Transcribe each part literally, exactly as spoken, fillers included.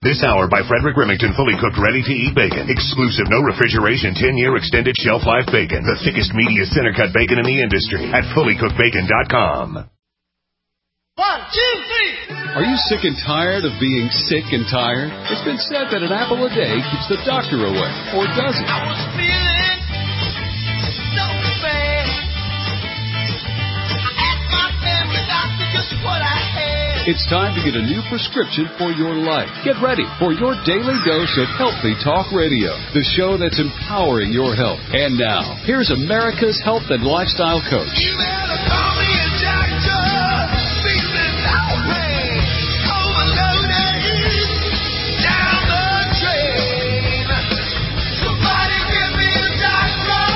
This hour by Frederick Remington, fully cooked, ready-to-eat bacon. Exclusive, no refrigeration, ten-year extended shelf life bacon. The thickest, meatiest center-cut bacon in the industry at fully cooked bacon dot com. One, two, three. Are you sick and tired of being sick and tired? It's been said that an apple a day keeps the doctor away, or does it? I was feeling so bad. I asked my family doctor just what I had. It's time to get a new prescription for your life. Get ready for your daily dose of Healthy Talk Radio, the show that's empowering your health. And now, here's America's health and lifestyle coach. You better call me a doctor. Feeling no pain. Overloaded. Down the drain. Somebody give me a doctor.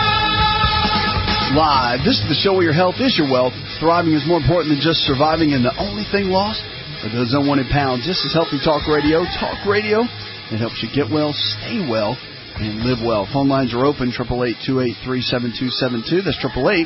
Live. This is the show where your health is your wealth. Thriving is more important than just surviving, and the only thing lost are those unwanted pounds. This is Healthy Talk Radio. Talk radio that helps you get well, stay well, and live well. Phone lines are open, eight eight eight, two eight three, seven two seven two. That's eight eight eight,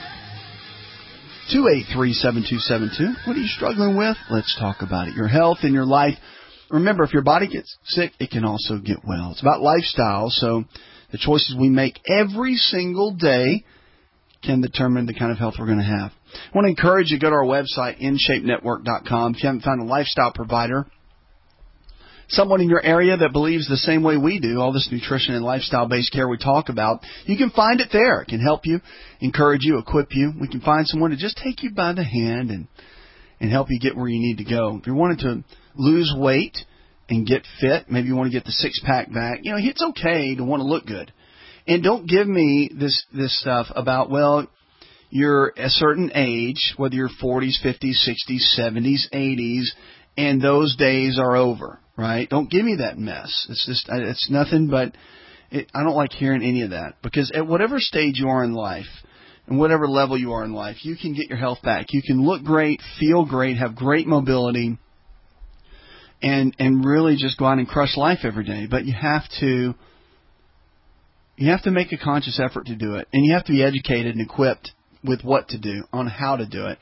two eight three, seven two seven two. What are you struggling with? Let's talk about it. Your health and your life. Remember, if your body gets sick, it can also get well. It's about lifestyle, so the choices we make every single day can determine the kind of health we're going to have. I want to encourage you to go to our website, in shape network dot com. If you haven't found a lifestyle provider, someone in your area that believes the same way we do, all this nutrition and lifestyle-based care we talk about, you can find it there. It can help you, encourage you, equip you. We can find someone to just take you by the hand and, and help you get where you need to go. If you're wanting to lose weight and get fit, maybe you want to get the six-pack back, you know, it's okay to want to look good. And don't give me this this stuff about, well, you're a certain age, whether you're forties, fifties, sixties, seventies, eighties, and those days are over, right? Don't give me that mess. It's just, it's nothing but, it, I don't like hearing any of that. Because at whatever stage you are in life, and whatever level you are in life, you can get your health back. You can look great, feel great, have great mobility, and and really just go out and crush life every day. But you have to... You have to make a conscious effort to do it, and you have to be educated and equipped with what to do, on how to do it,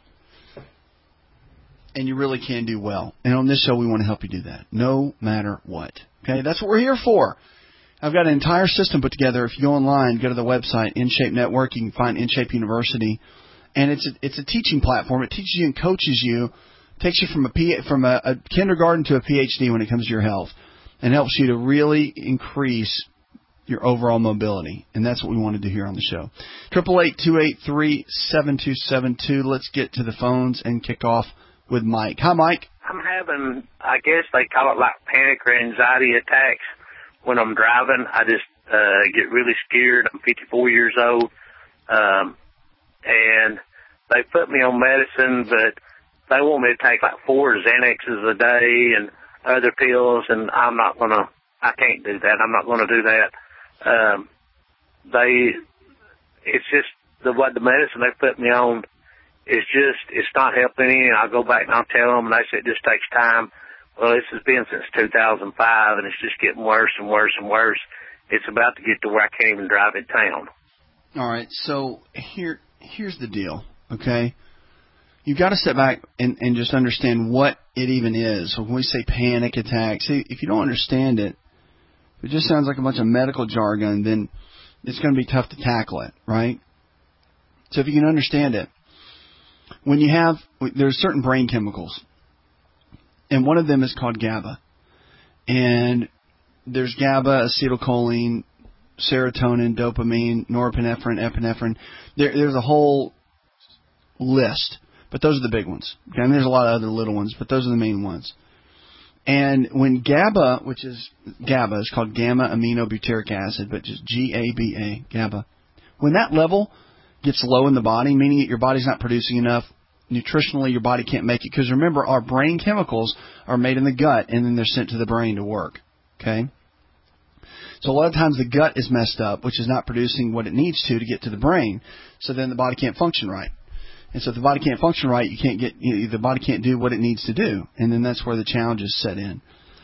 and you really can do well. And on this show, we want to help you do that, no matter what. Okay, that's what we're here for. I've got an entire system put together. If you go online, go to the website, InShape Network, you can find InShape University, and it's a, it's a teaching platform. It teaches you and coaches you, takes you from a P, from a, a kindergarten to a P H D when it comes to your health, and helps you to really increase your overall mobility. And that's what we want to do here on the show. eight eight eight, two eight three, seven two seven two. Let's get to the phones and kick off with Mike. Hi, Mike. I'm having, I guess they call it like panic or anxiety attacks when I'm driving. I just uh, get really scared. I'm fifty-four years old. Um, and they put me on medicine, but they want me to take like four Xanaxes a day and other pills, and I'm not going to, I can't do that. I'm not going to do that. Um, they, it's just the what the medicine they put me on is just, it's not helping any. And I'll go back and I'll tell them, and they say it just takes time. Well, this has been since two thousand five, and it's just getting worse and worse and worse. It's about to get to where I can't even drive in town. All right, so here, here's the deal, okay? You've got to step back and, and just understand what it even is. So when we say panic attack, see, if you don't understand it, if it just sounds like a bunch of medical jargon, then it's going to be tough to tackle it, right? So if you can understand it, when you have, there's certain brain chemicals, and one of them is called GABA. And there's GABA, acetylcholine, serotonin, dopamine, norepinephrine, epinephrine. There, there's a whole list, but those are the big ones. Okay, and there's a lot of other little ones, but those are the main ones. And when GABA, which is GABA, is called gamma aminobutyric acid, but just G A B A, GABA. When that level gets low in the body, meaning that your body's not producing enough, nutritionally your body can't make it. Because remember, our brain chemicals are made in the gut, and then they're sent to the brain to work. Okay? So a lot of times the gut is messed up, which is not producing what it needs to to get to the brain. So then the body can't function right. And so if the body can't function right, you can't get, you know, the body can't do what it needs to do. And then that's where the challenges set in.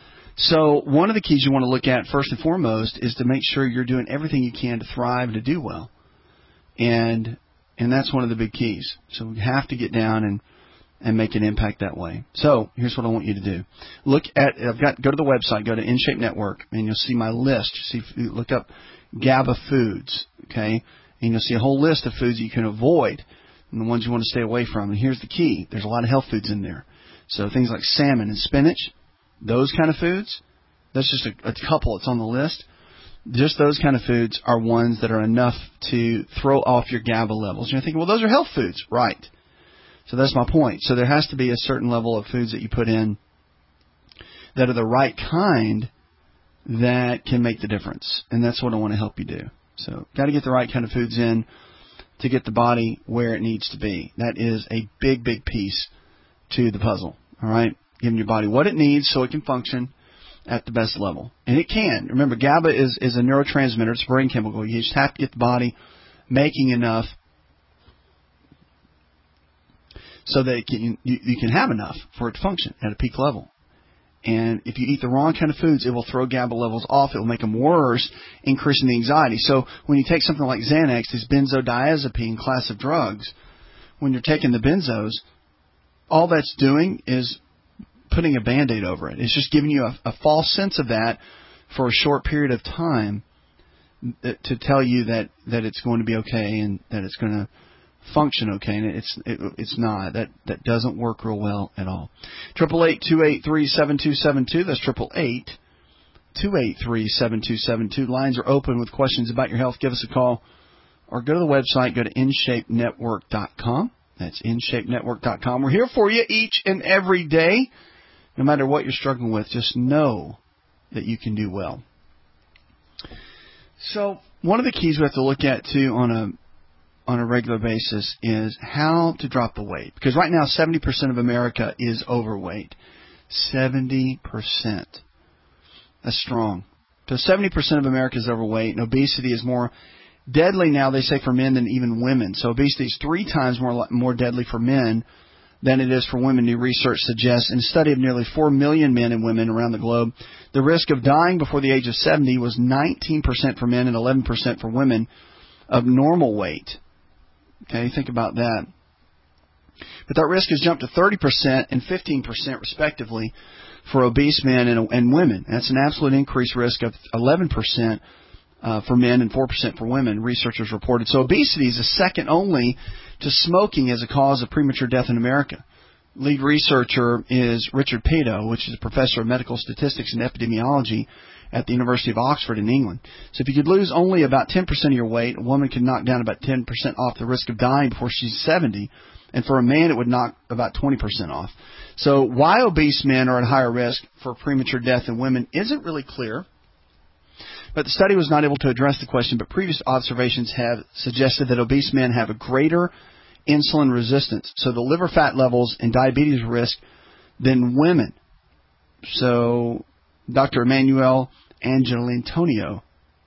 So one of the keys you want to look at first and foremost is to make sure you're doing everything you can to thrive and to do well. And and that's one of the big keys. So we have to get down and and make an impact that way. So here's what I want you to do. Look at, I've got, go to the website, go to InShape Network, and you'll see my list. See, look up GABA foods, okay? And you'll see a whole list of foods that you can avoid and the ones you want to stay away from. And here's the key. There's a lot of health foods in there. So things like salmon and spinach, those kind of foods, that's just a, a couple that's on the list. Just those kind of foods are ones that are enough to throw off your GABA levels. And you're thinking, well, those are health foods. Right. So that's my point. So there has to be a certain level of foods that you put in that are the right kind that can make the difference. And that's what I want to help you do. So got to get the right kind of foods in to get the body where it needs to be. That is a big, big piece to the puzzle. All right? Giving your body what it needs so it can function at the best level. And it can. Remember, GABA is, is a neurotransmitter. It's a brain chemical. You just have to get the body making enough so that it can, you, you can have enough for it to function at a peak level. And if you eat the wrong kind of foods, it will throw GABA levels off. It will make them worse, increasing the anxiety. So when you take something like Xanax, this benzodiazepine class of drugs, when you're taking the benzos, all that's doing is putting a Band-Aid over it. It's just giving you a, a false sense of that for a short period of time to tell you that, that it's going to be okay and that it's going to function okay, and it's it, it's not. That that doesn't work real well at all. Triple eight two eight three seven two seven two. That's triple eight two eight three seven two seven two. Lines are open with questions about your health. Give us a call or go to the website. Go to in shape network dot com. That's in shape network dot com. We're here for you each and every day, no matter what you're struggling with. Just know that you can do well. So one of the keys we have to look at too on a on a regular basis is how to drop the weight. Because right now, seventy percent of America is overweight. seventy percent. That's strong. So seventy percent of America is overweight, and obesity is more deadly now, they say, for men than even women. So obesity is three times more more deadly for men than it is for women, new research suggests. In a study of nearly four million men and women around the globe, the risk of dying before the age of seventy was nineteen percent for men and eleven percent for women of normal weight. Okay, think about that. But that risk has jumped to thirty percent and fifteen percent respectively for obese men and, and women. That's an absolute increased risk of eleven percent uh, for men and four percent for women, researchers reported. So obesity is a second only to smoking as a cause of premature death in America. Lead researcher is Richard Peto, which is a professor of medical statistics and epidemiology at the University of Oxford in England. So if you could lose only about ten percent of your weight, a woman could knock down about ten percent off the risk of dying before she's seventy. And for a man, it would knock about twenty percent off. So why obese men are at higher risk for premature death than women isn't really clear. But the study was not able to address the question, but previous observations have suggested that obese men have a greater insulin resistance, so the liver fat levels and diabetes risk, than women. So Doctor Emmanuel Angelantonio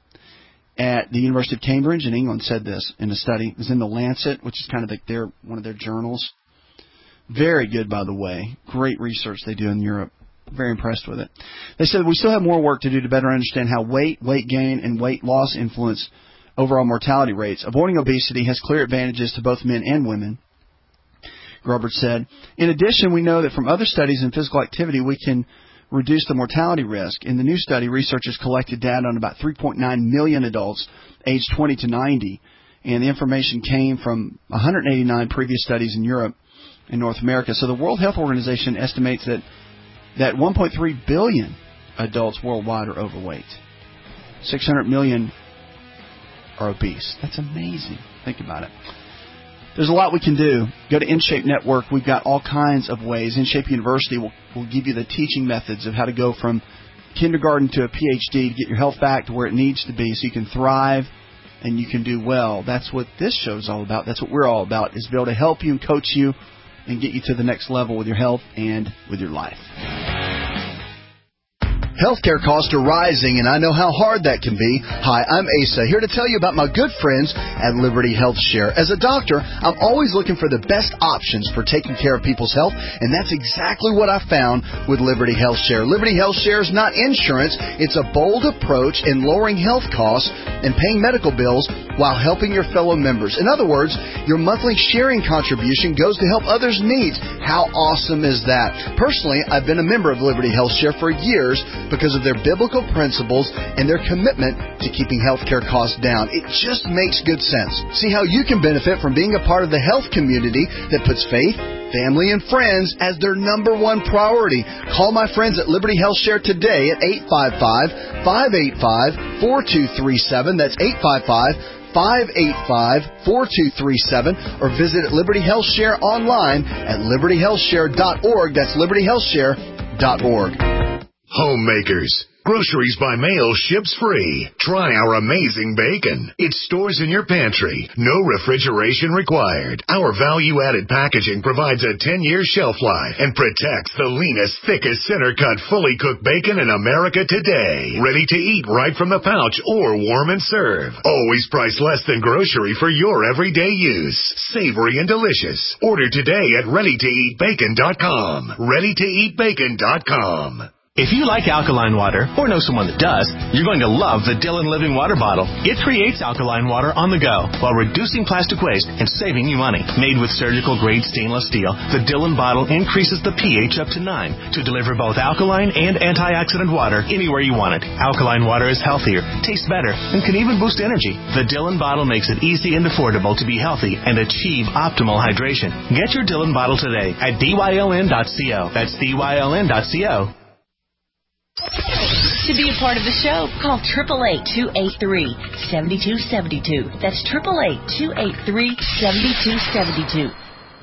at the University of Cambridge in England said this in a study. It was in the Lancet, which is kind of like their, one of their journals. Very good, by the way. Great research they do in Europe. Very impressed with it. They said we still have more work to do to better understand how weight, weight gain, and weight loss influence overall mortality rates. Avoiding obesity has clear advantages to both men and women, Grobert said. In addition, we know that from other studies in physical activity, we can reduce the mortality risk. In the new study, researchers collected data on about three point nine million adults aged twenty to ninety, and the information came from one hundred eighty-nine previous studies in Europe and North America. So the World Health Organization estimates that, that one point three billion adults worldwide are overweight. six hundred million are obese. That's amazing. Think about it. There's a lot we can do. Go to InShape Network. We've got all kinds of ways. InShape University will, will give you the teaching methods of how to go from kindergarten to a P H D to get your health back to where it needs to be so you can thrive and you can do well. That's what this show is all about. That's what we're all about, is to be able to help you and coach you and get you to the next level with your health and with your life. Healthcare costs are rising, and I know how hard that can be. Hi, I'm Asa, here to tell you about my good friends at Liberty Health Share. As a doctor, I'm always looking for the best options for taking care of people's health, and that's exactly what I found with Liberty Health Share. Liberty Health Share is not insurance. It's a bold approach in lowering health costs and paying medical bills while helping your fellow members. In other words, your monthly sharing contribution goes to help others' needs. How awesome is that? Personally, I've been a member of Liberty Health Share for years because of their biblical principles and their commitment to keeping healthcare costs down. It just makes good sense. See how you can benefit from being a part of the health community that puts faith, family, and friends as their number one priority. Call my friends at Liberty Health Share today at eight five five, five eight five, four two three seven. That's eight five five, five eight five, four two three seven. Or visit Liberty Health Share online at liberty health share dot org. That's liberty health share dot org. Homemakers. Groceries by mail ships free. Try our amazing bacon. It stores in your pantry. No refrigeration required. Our value-added packaging provides a ten-year shelf life and protects the leanest, thickest, center-cut, fully cooked bacon in America today. Ready to eat right from the pouch or warm and serve. Always priced less than grocery for your everyday use. Savory and delicious. Order today at ready to eat bacon dot com. ready to eat bacon dot com. If you like alkaline water, or know someone that does, you're going to love the Dillon Living Water Bottle. It creates alkaline water on the go while reducing plastic waste and saving you money. Made with surgical-grade stainless steel, the Dillon bottle increases the pH up to nine to deliver both alkaline and antioxidant water anywhere you want it. Alkaline water is healthier, tastes better, and can even boost energy. The Dillon bottle makes it easy and affordable to be healthy and achieve optimal hydration. Get your Dillon bottle today at D Y L N dot co. That's D Y L N dot co. To be a part of the show, call eight eight eight, two eight three, seven two seven two. That's eight eight eight, two eight three, seven two seven two.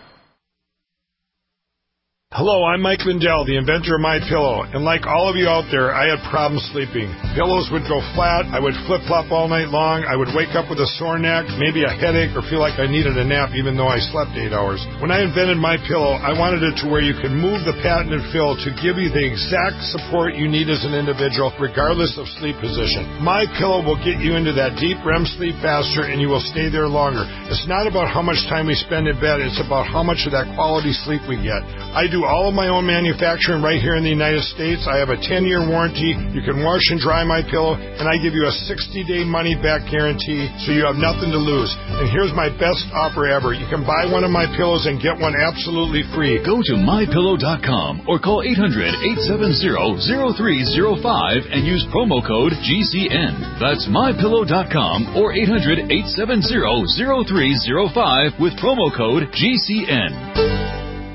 Hello, I'm Mike Lindell, the inventor of MyPillow, and like all of you out there, I had problems sleeping. Pillows would go flat, I would flip-flop all night long, I would wake up with a sore neck, maybe a headache, or feel like I needed a nap even though I slept eight hours. When I invented MyPillow, I wanted it to where you could move the patented fill to give you the exact support you need as an individual, regardless of sleep position. MyPillow will get you into that deep R E M sleep faster, and you will stay there longer. It's not about how much time we spend in bed, it's about how much of that quality sleep we get. I do all of my own manufacturing right here in the United States. I have a ten-year warranty. You can wash and dry my pillow, and I give you a sixty-day money-back guarantee, so you have nothing to lose. And here's my best offer ever. You can buy one of my pillows and get one absolutely free. Go to my pillow dot com or call eight hundred, eight seven zero, zero three zero five and use promo code G C N. That's my pillow dot com or eight hundred, eight seven zero, zero three zero five with promo code G C N.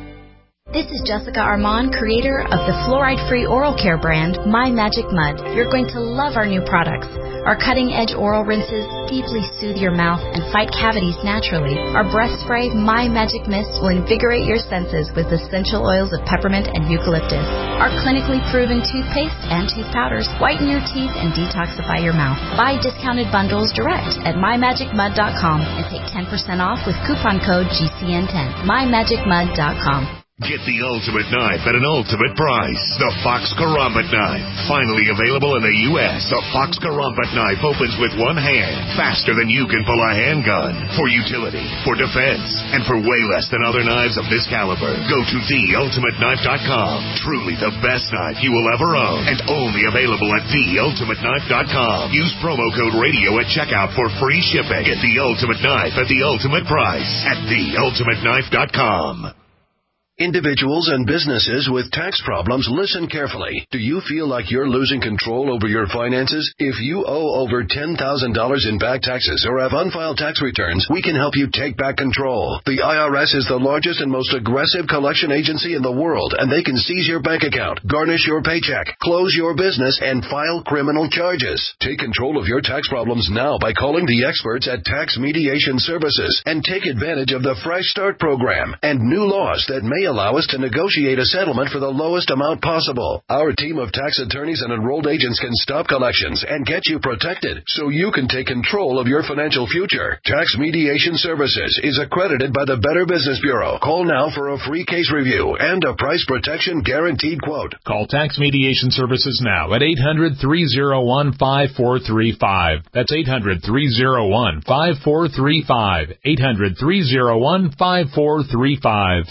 This is Jessica Armand, creator of the fluoride-free oral care brand, My Magic Mud. You're going to love our new products. Our cutting-edge oral rinses deeply soothe your mouth and fight cavities naturally. Our breath spray, My Magic Mist, will invigorate your senses with essential oils of peppermint and eucalyptus. Our clinically proven toothpaste and tooth powders whiten your teeth and detoxify your mouth. Buy discounted bundles direct at my magic mud dot com and take ten percent off with coupon code G C N ten. my magic mud dot com. Get the ultimate knife at an ultimate price. The Fox Karambit knife. Finally available in the U S The Fox Karambit knife opens with one hand, faster than you can pull a handgun. For utility, for defense, and for way less than other knives of this caliber. Go to the ultimate knife dot com. Truly the best knife you will ever own. And only available at the ultimate knife dot com. Use promo code radio at checkout for free shipping. Get the ultimate knife at the ultimate price at the ultimate knife dot com. Individuals and businesses with tax problems, listen carefully. Do you feel like you're losing control over your finances? If you owe over ten thousand dollars in back taxes or have unfiled tax returns, we can help you take back control. The I R S is the largest and most aggressive collection agency in the world, and they can seize your bank account, garnish your paycheck, close your business, and file criminal charges. Take control of your tax problems now by calling the experts at Tax Mediation Services and take advantage of the Fresh Start program and new laws that may allow us to negotiate a settlement for the lowest amount possible. Our team of tax attorneys and enrolled agents can stop collections and get you protected so you can take control of your financial future. Tax Mediation Services is accredited by the Better Business Bureau. Call now for a free case review and a price protection guaranteed quote. Call Tax Mediation Services now at eight hundred, three oh one, five four three five. That's eight hundred, three oh one, five four three five. eight hundred, three oh one, five four three five.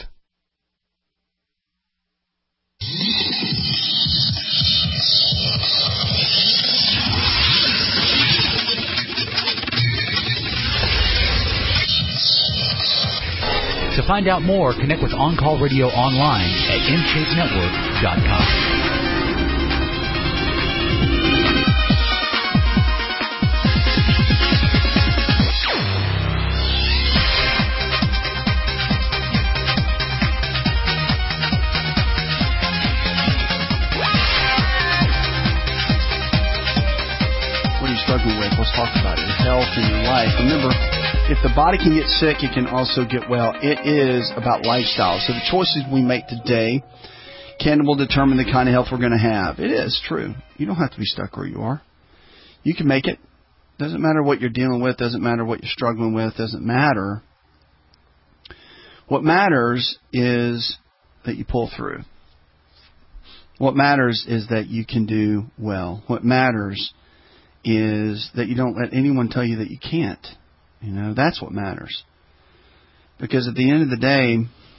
To find out more, connect with On Call Radio online at in shape network dot com. With. Let's talk about it. Your health and your life. Remember, if the body can get sick, it can also get well. It is about lifestyle. So the choices we make today can will determine the kind of health we're going to have. It is true. You don't have to be stuck where you are. You can make it. Doesn't matter what you're dealing with. Doesn't matter what you're struggling with. Doesn't matter. What matters is that you pull through. What matters is that you can do well. What matters is that you don't let anyone tell you that you can't. You know, that's what matters. Because at the end of the day,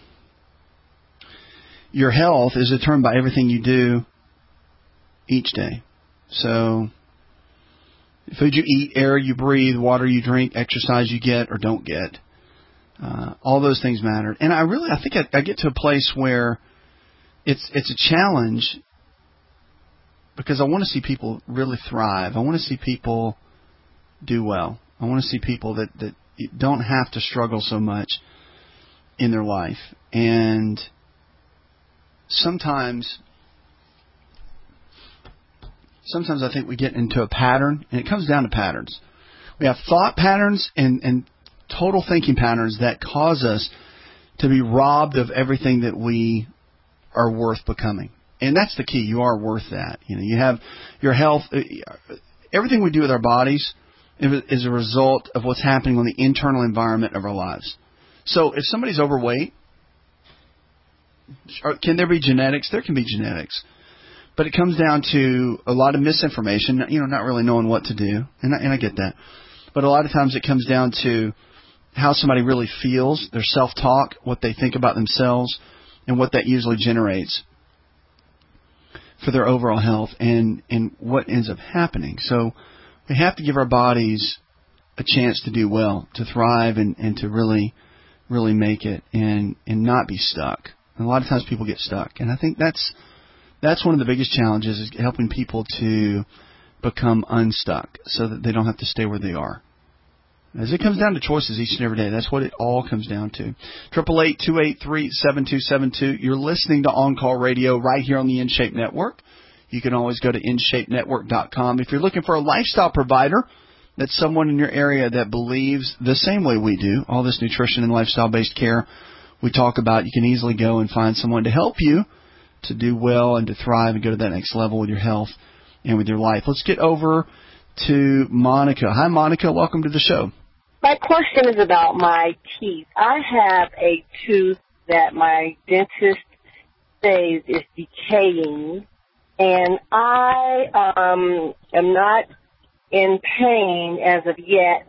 your health is determined by everything you do each day. So, food you eat, air you breathe, water you drink, exercise you get or don't get, uh, all those things matter. And I really, I think I, I get to a place where it's it's a challenge. Because I want to see people really thrive. I want to see people do well. I want to see people that, that don't have to struggle so much in their life. And sometimes, sometimes I think we get into a pattern, and it comes down to patterns. We have thought patterns and, and total thinking patterns that cause us to be robbed of everything that we are worth becoming. And that's the key. You are worth that. You know, you have your health. Everything we do with our bodies is a result of what's happening on the internal environment of our lives. So if somebody's overweight, can there be genetics? There can be genetics. But it comes down to a lot of misinformation, you know, not really knowing what to do. And I, and I get that. But a lot of times it comes down to how somebody really feels, their self-talk, what they think about themselves, and what that usually generates for their overall health and, and what ends up happening. So we have to give our bodies a chance to do well, to thrive and, and to really, really make it and, and not be stuck. And a lot of times people get stuck. And I think that's that's one of the biggest challenges is helping people to become unstuck so that they don't have to stay where they are. As it comes down to choices each and every day, that's what it all comes down to. eight eight eight, two eight three, seven two seven two. You're listening to On Call Radio right here on the InShape Network. You can always go to in shape network dot com. If you're looking for a lifestyle provider, that's someone in your area that believes the same way we do, all this nutrition and lifestyle-based care we talk about, you can easily go and find someone to help you to do well and to thrive and go to that next level with your health and with your life. Let's get over to Monica. Hi, Monica. Welcome to the show. My question is about my teeth. I have a tooth that my dentist says is decaying, and I um, am not in pain as of yet.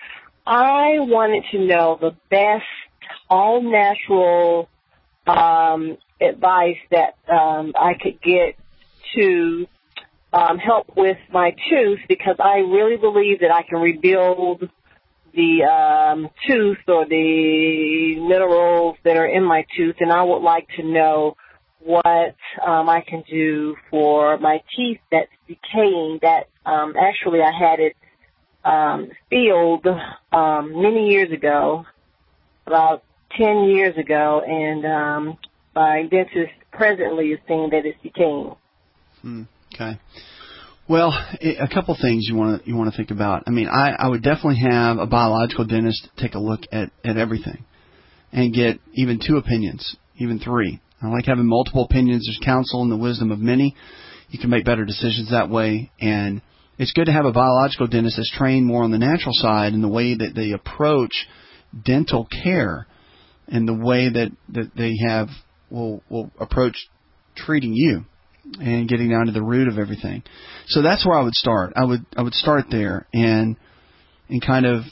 I wanted to know the best all-natural um, advice that um, I could get to um, help with my tooth, because I really believe that I can rebuild the um, tooth or the minerals that are in my tooth, and I would like to know what um, I can do for my teeth that's decaying. That um, actually I had it um, filled um, many years ago, about ten years ago, and um, my dentist presently is saying that it's decaying. Hmm, okay. Well, a couple things you want to you want to think about. I mean, I, I would definitely have a biological dentist take a look at, at everything and get even two opinions, even three. I like having multiple opinions. There's counsel in the wisdom of many. You can make better decisions that way. And it's good to have a biological dentist that's trained more on the natural side in the way that they approach dental care and the way that, that they have will will approach treating you and getting down to the root of everything. So that's where I would start. I would I would start there and and kind of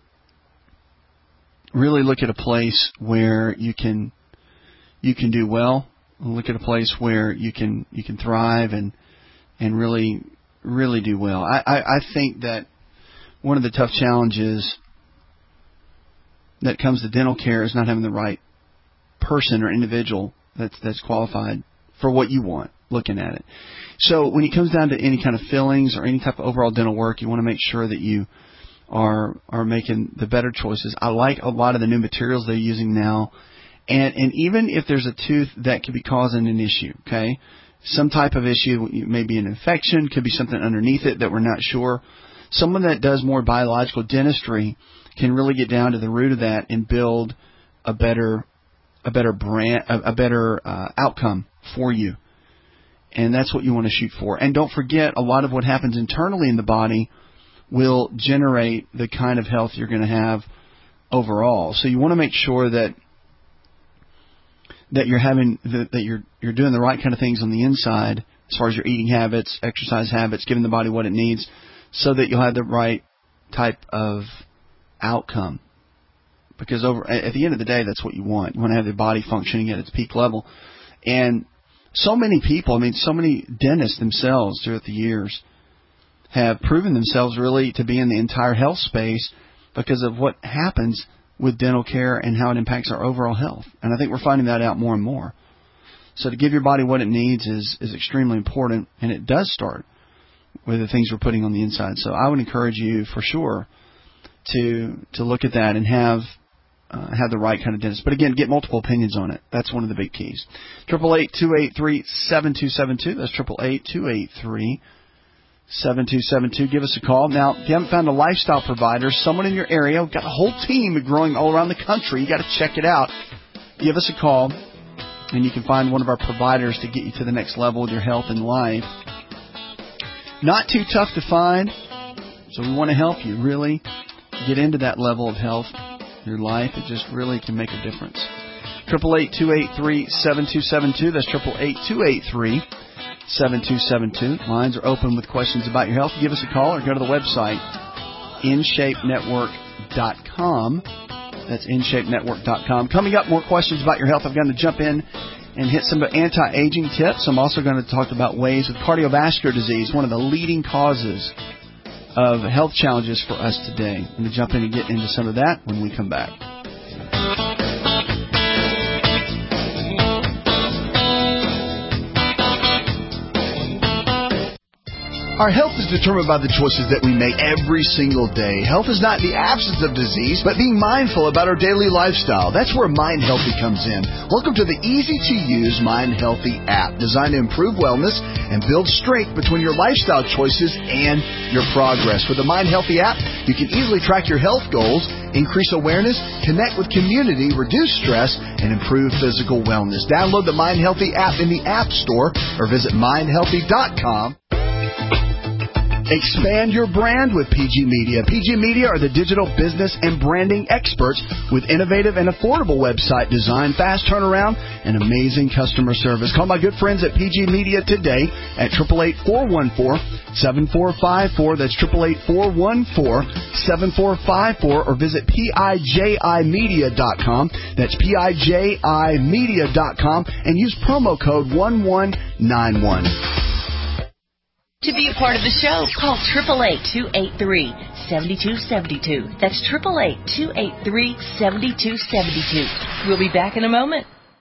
really look at a place where you can you can do well. Look at a place where you can you can thrive and and really really do well. I, I, I think that one of the tough challenges that comes to dental care is not having the right person or individual that's that's qualified for what you want, looking at it. So when it comes down to any kind of fillings or any type of overall dental work, you want to make sure that you are are making the better choices. I like a lot of the new materials they're using now. And and even if there's a tooth that could be causing an issue, okay, some type of issue, maybe an infection, could be something underneath it that we're not sure. Someone that does more biological dentistry can really get down to the root of that and build a better a better brand, a, a better uh, outcome for you. And that's what you want to shoot for. And don't forget, a lot of what happens internally in the body will generate the kind of health you're going to have overall. So you want to make sure that that you're having that, that you're you're doing the right kind of things on the inside as far as your eating habits, exercise habits, giving the body what it needs, so that you'll have the right type of outcome. Because over at the end of the day, that's what you want. You want to have the body functioning at its peak level. And so many people, I mean, so many dentists themselves throughout the years have proven themselves really to be in the entire health space because of what happens with dental care and how it impacts our overall health. And I think we're finding that out more and more. So to give your body what it needs is, is extremely important, and it does start with the things we're putting on the inside. So I would encourage you for sure to to look at that and have uh, have the right kind of dentist. But again, get multiple opinions on it. That's one of the big keys. Triple eight two eight three seven two seven two. That's triple eight two eight three seven two seven two. Give us a call. Now, if you haven't found a lifestyle provider, someone in your area, we've got a whole team growing all around the country. You got to check it out. Give us a call, and you can find one of our providers to get you to the next level with your health and life. Not too tough to find, so we want to help you really get into that level of health, your life. It just really can make a difference. triple eight two eight three seven two seven two. That's triple eight two eight three seven two seven two. Lines are open with questions about your health. Give us a call or go to the website, in shape network dot com. That's in shape network dot com. Coming up, more questions about your health. I'm going to jump in and hit some anti-aging tips. I'm also going to talk about ways with cardiovascular disease, one of the leading causes of health challenges for us today. I'm going to jump in and get into some of that when we come back. Our health is determined by the choices that we make every single day. Health is not the absence of disease, but being mindful about our daily lifestyle. That's where Mind Healthy comes in. Welcome to the easy-to-use Mind Healthy app, designed to improve wellness and build strength between your lifestyle choices and your progress. With the Mind Healthy app, you can easily track your health goals, increase awareness, connect with community, reduce stress, and improve physical wellness. Download the Mind Healthy app in the App Store or visit mind healthy dot com. Expand your brand with P G Media. P G Media are the digital business and branding experts with innovative and affordable website design, fast turnaround, and amazing customer service. Call my good friends at P G Media today at eight eight eight, four one four, seven four five four. That's eight eight eight, four one four, seven four five four, or visit P I J I media dot com. That's P I J I media dot com and use promo code one one nine one. To be a part of the show, call eight eight eight, two eight three, seven two seven two. That's eight eight eight, two eight three, seven two seven two. We'll be back in a moment.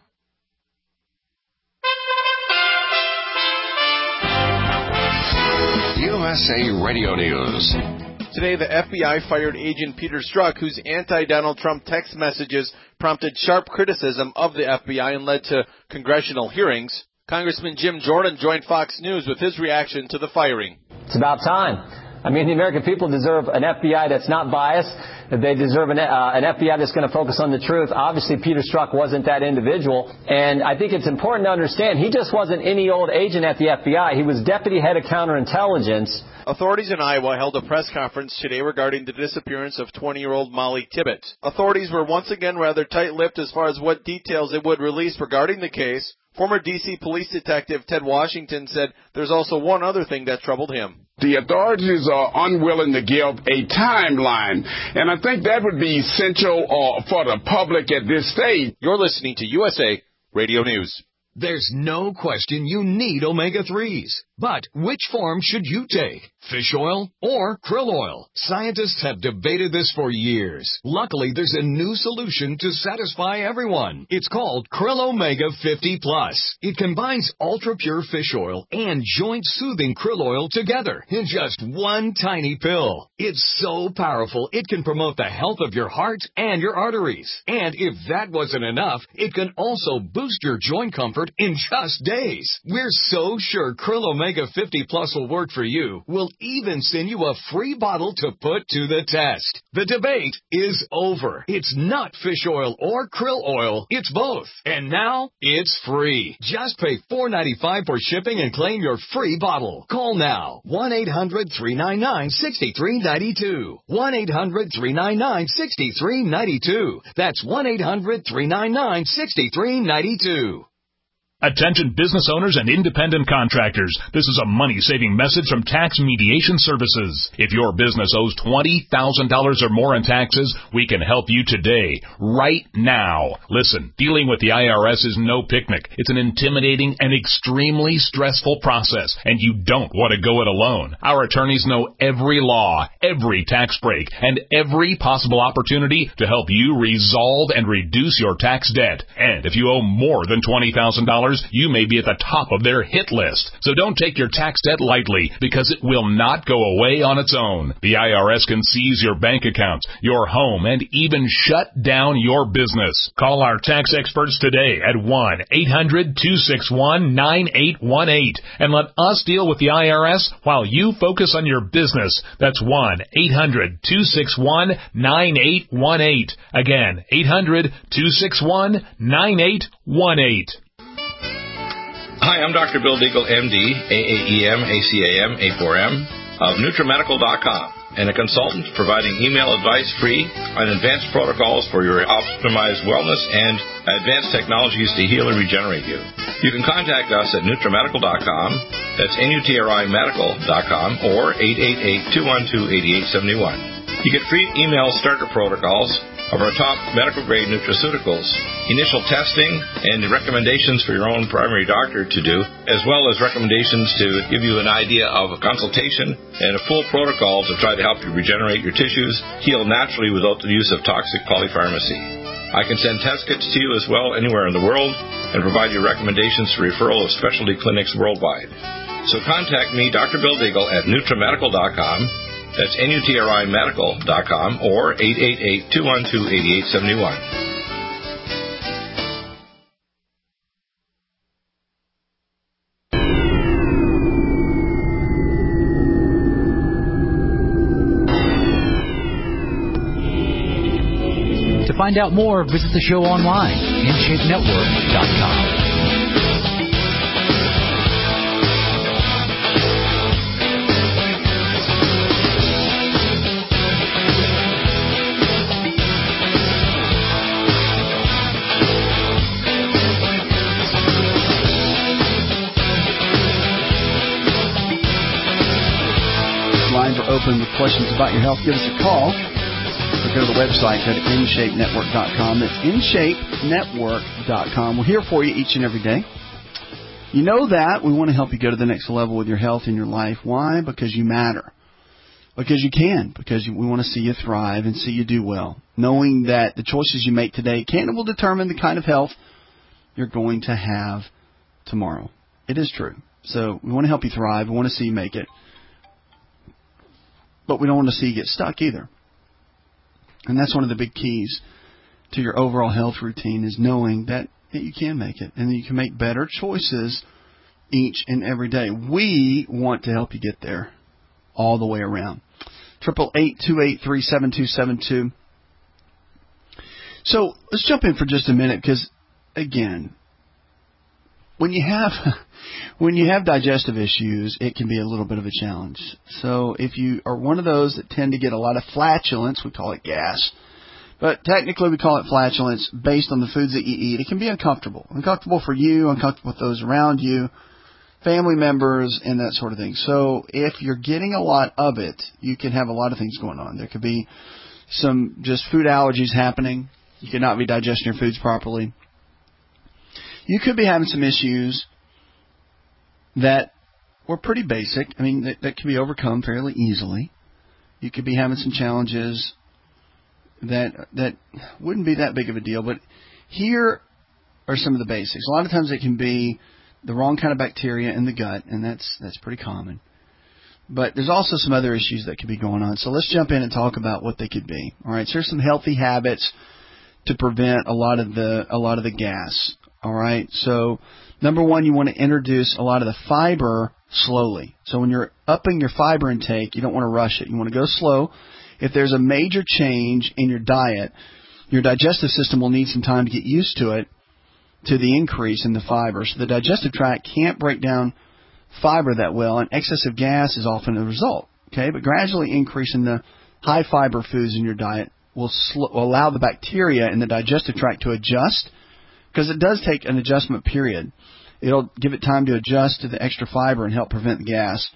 U S A Radio News. Today, the F B I fired Agent Peter Strzok, whose anti-Donald Trump text messages prompted sharp criticism of the F B I and led to congressional hearings. Congressman Jim Jordan joined Fox News with his reaction to the firing. It's about time. I mean, the American people deserve an F B I that's not biased. They deserve an, uh, an F B I that's going to focus on the truth. Obviously, Peter Strzok wasn't that individual. And I think it's important to understand he just wasn't any old agent at the F B I. He was deputy head of counterintelligence. Authorities in Iowa held a press conference today regarding the disappearance of twenty-year-old Molly Tibbet. Authorities were once again rather tight-lipped as far as what details they would release regarding the case. Former D C police detective Ted Washington said there's also one other thing that troubled him. The authorities are unwilling to give a timeline, and I think that would be essential uh, for the public at this stage. You're listening to U S A Radio News. There's no question you need omega threes. But which form should you take? Fish oil or krill oil? Scientists have debated this for years. Luckily, there's a new solution to satisfy everyone. It's called Krill Omega fifty plus. It combines ultra-pure fish oil and joint-soothing krill oil together in just one tiny pill. It's so powerful, it can promote the health of your heart and your arteries. And if that wasn't enough, it can also boost your joint comfort in just days. We're so sure Krill Omega fifty plus will work for you. We'll even send you a free bottle to put to the test. The debate is over. It's not fish oil or krill oil. It's both. And now it's free. Just pay four dollars and ninety-five cents for shipping and claim your free bottle. Call now. one eight hundred three nine nine six three nine two. one eight hundred three nine nine six three nine two. That's one eight hundred three nine nine six three nine two. Attention business owners and independent contractors. This is a money-saving message from Tax Mediation Services. If your business owes twenty thousand dollars or more in taxes, we can help you today, right now. Listen, dealing with the I R S is no picnic. It's an intimidating and extremely stressful process, and you don't want to go it alone. Our attorneys know every law, every tax break, and every possible opportunity to help you resolve and reduce your tax debt. And if you owe more than twenty thousand dollars, you may be at the top of their hit list. So don't take your tax debt lightly, because it will not go away on its own. The I R S can seize your bank accounts, your home, and even shut down your business. Call our tax experts today at one eight hundred two six one nine eight one eight and let us deal with the I R S while you focus on your business. That's one eight hundred two six one nine eight one eight. Again, eight hundred two six one nine eight one eight. Hi, I'm Doctor Bill Deagle, M D, A A E M, A C A M, A four M, of NutriMedical dot com, and a consultant providing email advice free on advanced protocols for your optimized wellness and advanced technologies to heal and regenerate you. You can contact us at NutriMedical dot com, that's N U T R I Medical dot com, or eight eight eight, two one two, eight eight seven one. You get free email starter protocols of our top medical-grade nutraceuticals, initial testing, and recommendations for your own primary doctor to do, as well as recommendations to give you an idea of a consultation and a full protocol to try to help you regenerate your tissues, heal naturally without the use of toxic polypharmacy. I can send test kits to you as well anywhere in the world and provide you recommendations for referral of specialty clinics worldwide. So contact me, Doctor Bill Deagle, at NutriMedical dot com. That's N U T R I Medical dot com, or eight eight eight, two one two, eight eight seven one. To find out more, visit the show online, in shape network dot com. Open with questions about your health, give us a call or go to the website, go to in shape network dot com. That's in shape network dot com. We're here for you each and every day. You know that. We want to help you go to the next level with your health in your life. Why? Because you matter. Because you can. Because we want to see you thrive and see you do well. Knowing that the choices you make today can and will determine the kind of health you're going to have tomorrow. It is true. So we want to help you thrive. We want to see you make it. But we don't want to see you get stuck either. And that's one of the big keys to your overall health routine, is knowing that, that you can make it and that you can make better choices each and every day. We want to help you get there all the way around. eight eight eight, two eight three, seven two seven two. So let's jump in for just a minute, because, again, when you have when you have digestive issues, it can be a little bit of a challenge. So if you are one of those that tend to get a lot of flatulence, we call it gas, but technically we call it flatulence based on the foods that you eat, it can be uncomfortable. Uncomfortable for you, uncomfortable with those around you, family members, and that sort of thing. So if you're getting a lot of it, you can have a lot of things going on. There could be some just food allergies happening. You could not be digesting your foods properly. You could be having some issues that were pretty basic. I mean, that, that can be overcome fairly easily. You could be having some challenges that that wouldn't be that big of a deal. But here are some of the basics. A lot of times it can be the wrong kind of bacteria in the gut, and that's that's pretty common. But there's also some other issues that could be going on. So let's jump in and talk about what they could be. All right, so here's some healthy habits to prevent a lot of the a lot of the gas. All right, so number one, you want to introduce a lot of the fiber slowly. So when you're upping your fiber intake, you don't want to rush it. You want to go slow. If there's a major change in your diet, your digestive system will need some time to get used to it, to the increase in the fiber. So the digestive tract can't break down fiber that well, and excessive gas is often a result. Okay, but gradually increasing the high fiber foods in your diet will, sl- will allow the bacteria in the digestive tract to adjust, because it does take an adjustment period. It'll give it time to adjust to the extra fiber and help prevent the gas.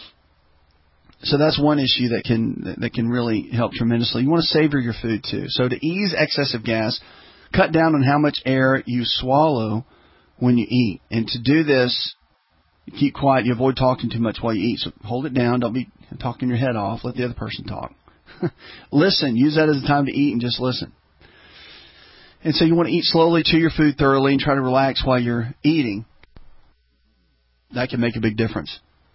So that's one issue that can that can really help tremendously. You want to savor your food too. So to ease excessive gas, cut down on how much air you swallow when you eat. And to do this, you keep quiet. You avoid talking too much while you eat. So hold it down. Don't be talking your head off. Let the other person talk. Listen. Use that as a time to eat and just listen. And so you want to eat slowly, chew your food thoroughly, and try to relax while you're eating. That can make a big difference.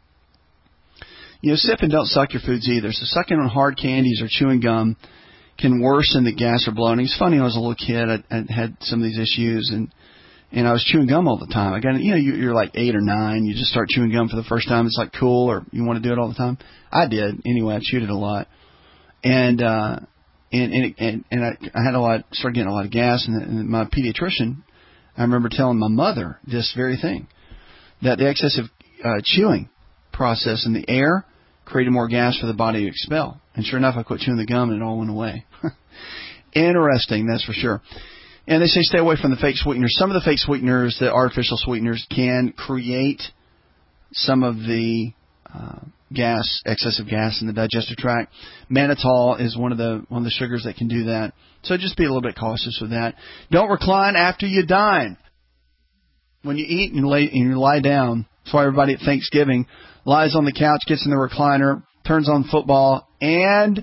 You know, sip and don't suck your foods either. So sucking on hard candies or chewing gum can worsen the gas or bloating. It's funny, when I was a little kid, I, I had some of these issues, and and I was chewing gum all the time. I got, you know, you, you're like eight or nine, you just start chewing gum for the first time. It's like cool, or you want to do it all the time. I did anyway. I chewed it a lot, and uh, and and and, and I, I had a lot, started getting a lot of gas. And, and my pediatrician, I remember telling my mother this very thing, that the excessive uh, chewing process in the air created more gas for the body to expel. And sure enough, I quit chewing the gum and it all went away. Interesting, that's for sure. And they say stay away from the fake sweeteners. Some of the fake sweeteners, the artificial sweeteners, can create some of the uh, gas, excessive gas in the digestive tract. Mannitol is one of the one of the sugars that can do that. So just be a little bit cautious with that. Don't recline after you dine. When you eat and you lay, and you lie down, that's why everybody at Thanksgiving lies on the couch, gets in the recliner, turns on football, and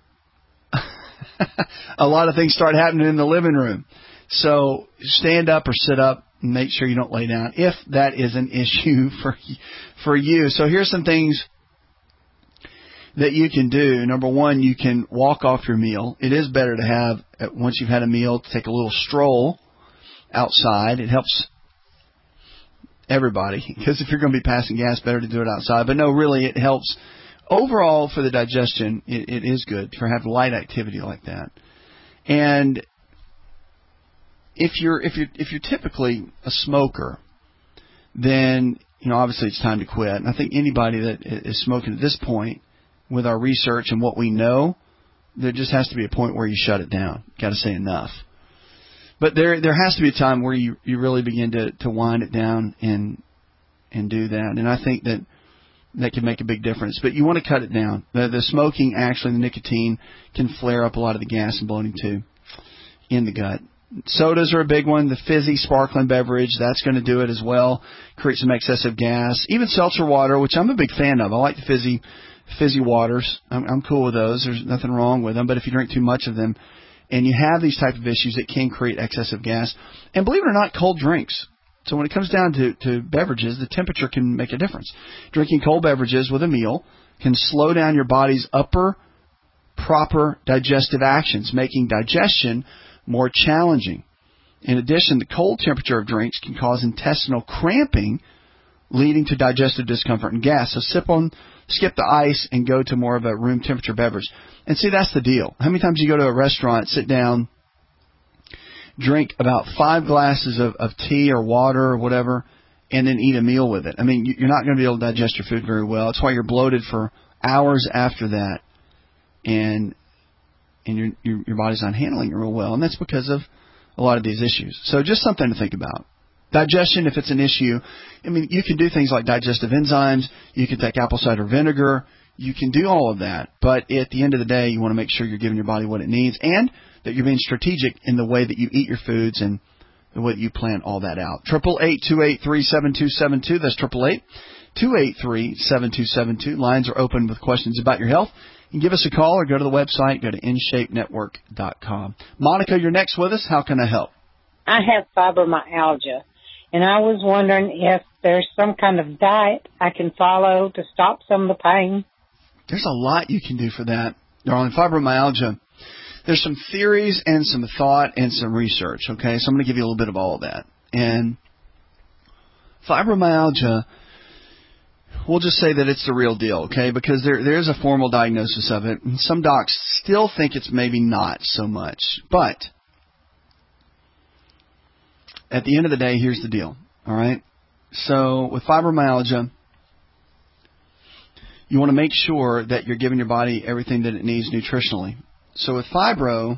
a lot of things start happening in the living room. So stand up or sit up and make sure you don't lay down if that is an issue for for you. So here's some things that you can do. Number one, you can walk off your meal. It is better to have, once you've had a meal, to take a little stroll outside. It helps everybody, because if you're going to be passing gas, better to do it outside. But no, really, it helps overall for the digestion. It, it is good for having light activity like that. And if you're if you're if you're typically a smoker, then you know obviously it's time to quit. And I think anybody that is smoking at this point, with our research and what we know, there just has to be a point where you shut it down. Got to say enough. But there there has to be a time where you, you really begin to, to wind it down and and do that. And I think that that can make a big difference. But you want to cut it down. The, the smoking, actually, the nicotine can flare up a lot of the gas and bloating too in the gut. Sodas are a big one. The fizzy sparkling beverage, that's going to do it as well. Create some excessive gas. Even seltzer water, which I'm a big fan of. I like the fizzy fizzy waters. I'm, I'm cool with those. There's nothing wrong with them. But if you drink too much of them, and you have these type of issues, it can create excessive gas. And believe it or not, cold drinks. So when it comes down to, to beverages, the temperature can make a difference. Drinking cold beverages with a meal can slow down your body's upper proper digestive actions, making digestion more challenging. In addition, the cold temperature of drinks can cause intestinal cramping, leading to digestive discomfort and gas. So sip on, skip the ice and go to more of a room temperature beverage. And see, that's the deal. How many times you go to a restaurant, sit down, drink about five glasses of, of tea or water or whatever, and then eat a meal with it? I mean, you're not going to be able to digest your food very well. That's why you're bloated for hours after that, and and your your, your body's not handling it real well. And that's because of a lot of these issues. So just something to think about. Digestion, if it's an issue, I mean, you can do things like digestive enzymes. You can take apple cider vinegar. You can do all of that. But at the end of the day, you want to make sure you're giving your body what it needs and that you're being strategic in the way that you eat your foods and the way that you plan all that out. eight eight eight, two eight three, seven two seven two. That's eight eight eight, two eight three, seven two seven two. Lines are open with questions about your health. You can give us a call or go to the website. Go to in shape network dot com. Monica, you're next with us. How can I help? I have fibromyalgia, and I was wondering if there's some kind of diet I can follow to stop some of the pain. There's a lot you can do for that. Darling, fibromyalgia, there's some theories and some thought and some research, okay? So I'm going to give you a little bit of all of that. And fibromyalgia, we'll just say that it's the real deal, okay? Because there there is a formal diagnosis of it. And some docs still think it's maybe not so much. But at the end of the day, here's the deal, all right? So with fibromyalgia, you want to make sure that you're giving your body everything that it needs nutritionally. So with fibro,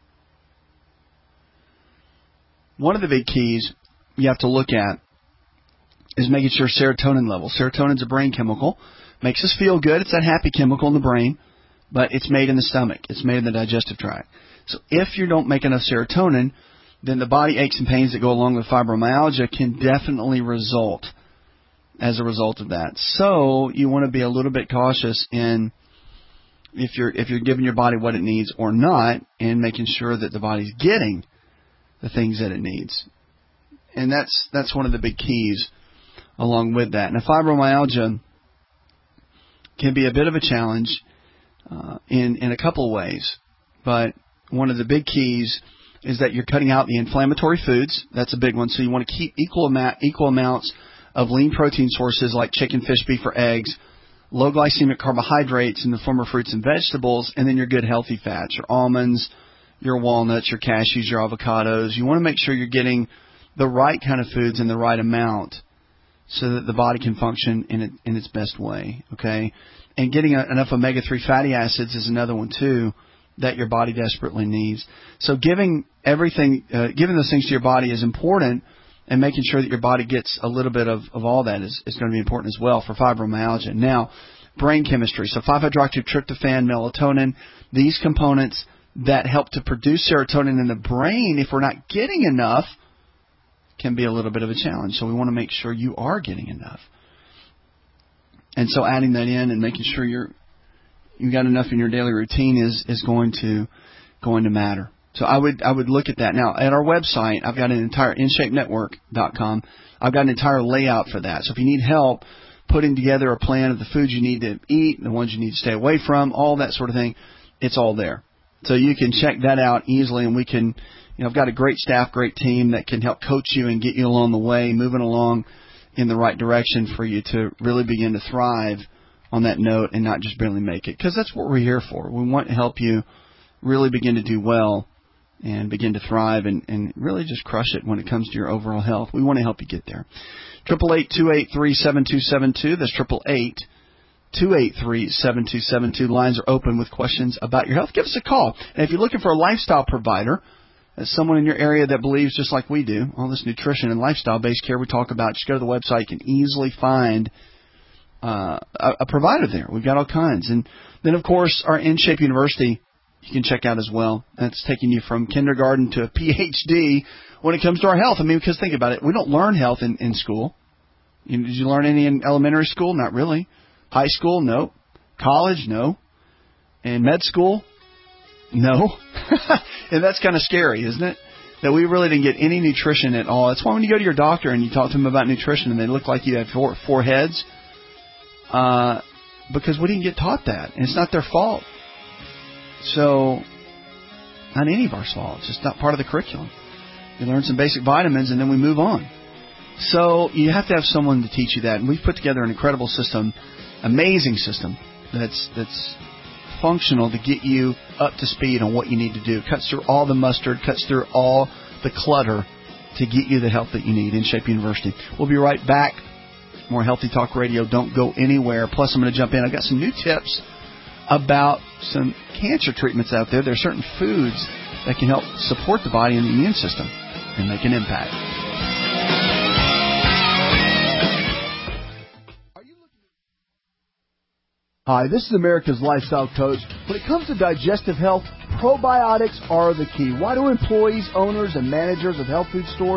one of the big keys you have to look at is making sure serotonin levels. Serotonin's a brain chemical. Makes us feel good. It's that happy chemical in the brain, but it's made in the stomach. It's made in the digestive tract. So if you don't make enough serotonin, then the body aches and pains that go along with fibromyalgia can definitely result as a result of that. So you want to be a little bit cautious in if you're if you're giving your body what it needs or not, and making sure that the body's getting the things that it needs. And that's that's one of the big keys along with that. Now, fibromyalgia can be a bit of a challenge uh, in in a couple of ways, but one of the big keys is that you're cutting out the inflammatory foods. That's a big one. So you want to keep equal amount equal amounts of lean protein sources like chicken, fish, beef, or eggs, low glycemic carbohydrates in the form of fruits and vegetables, and then your good healthy fats, your almonds, your walnuts, your cashews, your avocados. You want to make sure you're getting the right kind of foods in the right amount so that the body can function in it, in its best way, okay? And getting a, enough omega three fatty acids is another one, too, that your body desperately needs. So giving everything, uh, giving those things to your body is important, and making sure that your body gets a little bit of, of all that is, is going to be important as well for fibromyalgia. Now, brain chemistry. So five hydroxytryptophan, melatonin, these components that help to produce serotonin in the brain, if we're not getting enough, can be a little bit of a challenge. So we want to make sure you are getting enough. And so adding that in and making sure you're you got enough in your daily routine is, is going to going to matter. So I would I would look at that. Now, at our website, I've got an entire in shape network dot com. I've got an entire layout for that. So if you need help putting together a plan of the foods you need to eat, the ones you need to stay away from, all that sort of thing, it's all there. So you can check that out easily, and we can, you know, I've got a great staff, great team that can help coach you and get you along the way, moving along in the right direction for you to really begin to thrive on that note and not just barely make it. Because that's what we're here for. We want to help you really begin to do well and begin to thrive and, and really just crush it when it comes to your overall health. We want to help you get there. eight eight eight, two eight three, seven two seven two. That's eight eight eight, two eight three, seven two seven two. Lines are open with questions about your health. Give us a call. And if you're looking for a lifestyle provider, as someone in your area that believes just like we do, all this nutrition and lifestyle-based care we talk about, just go to the website. You can easily find uh, a, a provider there. We've got all kinds. And then, of course, our InShape University you can check out as well. That's taking you from kindergarten to a P H D when it comes to our health. I mean, because think about it. We don't learn health in, in school. You know, did you learn any in elementary school? Not really. High school? No. College? No. And med school? No. And that's kind of scary, isn't it? That we really didn't get any nutrition at all. That's why when you go to your doctor and you talk to them about nutrition and they look like you have four, four heads, uh, because we didn't get taught that. And it's not their fault. So, not any of our fault. It's just not part of the curriculum. You learn some basic vitamins and then we move on. So, you have to have someone to teach you that. And we've put together an incredible system, amazing system, that's that's functional to get you up to speed on what you need to do. Cuts through all the mustard, cuts through all the clutter to get you the help that you need. InShape University. We'll be right back. More Healthy Talk Radio. Don't go anywhere. Plus, I'm going to jump in. I've got some new tips about some cancer treatments out there. There are certain foods that can help support the body and the immune system and make an impact. Hi, this is America's Lifestyle Coach. When it comes to digestive health, probiotics are the key. Why do employees, owners, and managers of health food stores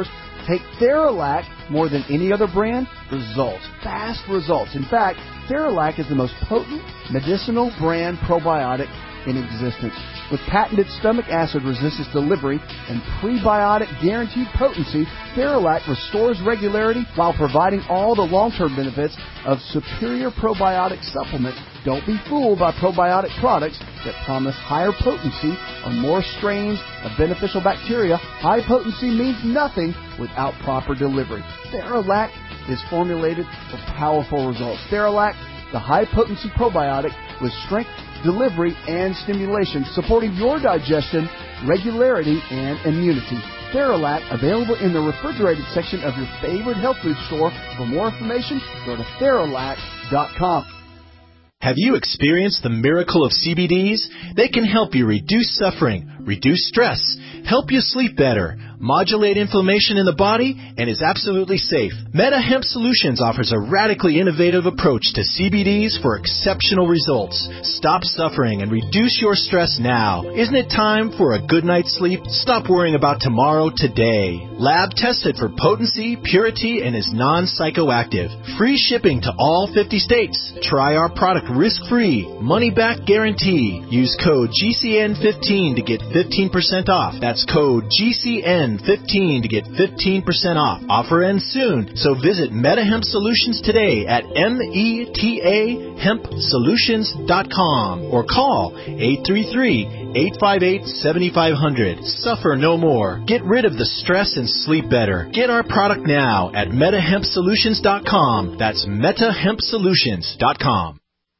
Take Theralac more than any other brand, results, fast results. In fact, Theralac is the most potent medicinal brand probiotic in existence. With patented stomach acid resistance delivery and prebiotic guaranteed potency, Theralac restores regularity while providing all the long-term benefits of superior probiotic supplements. Don't be fooled by probiotic products that promise higher potency or more strains of beneficial bacteria. High potency means nothing without proper delivery. Theralac is formulated for powerful results. Theralac, the high-potency probiotic with strength, delivery, and stimulation, supporting your digestion, regularity, and immunity. Theralac, available in the refrigerated section of your favorite health food store. For more information, go to Theralac dot com. Have you experienced the miracle of C B Ds? They can help you reduce suffering, reduce stress, help you sleep better, modulate inflammation in the body, and is absolutely safe. Meta Hemp Solutions offers a radically innovative approach to C B Ds for exceptional results. Stop suffering and reduce your stress now. Isn't it time for a good night's sleep? Stop worrying about tomorrow today. Lab tested for potency, purity, and is non-psychoactive. Free shipping to all fifty states. Try our product risk-free, money-back guarantee. Use code G C N fifteen to get fifteen percent off. That's code G C N fifteen to get fifteen percent off. Offer ends soon, so visit MetaHemp Solutions today at M E T A hemp solutions dot com or call eight three three, eight five eight, seven five zero zero. Suffer no more. Get rid of the stress and sleep better. Get our product now at meta hemp solutions dot com. That's meta hemp solutions dot com.